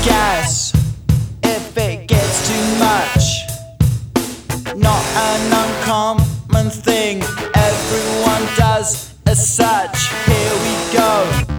gas if it gets too much. Not an uncommon thing, everyone does as such. Here we go.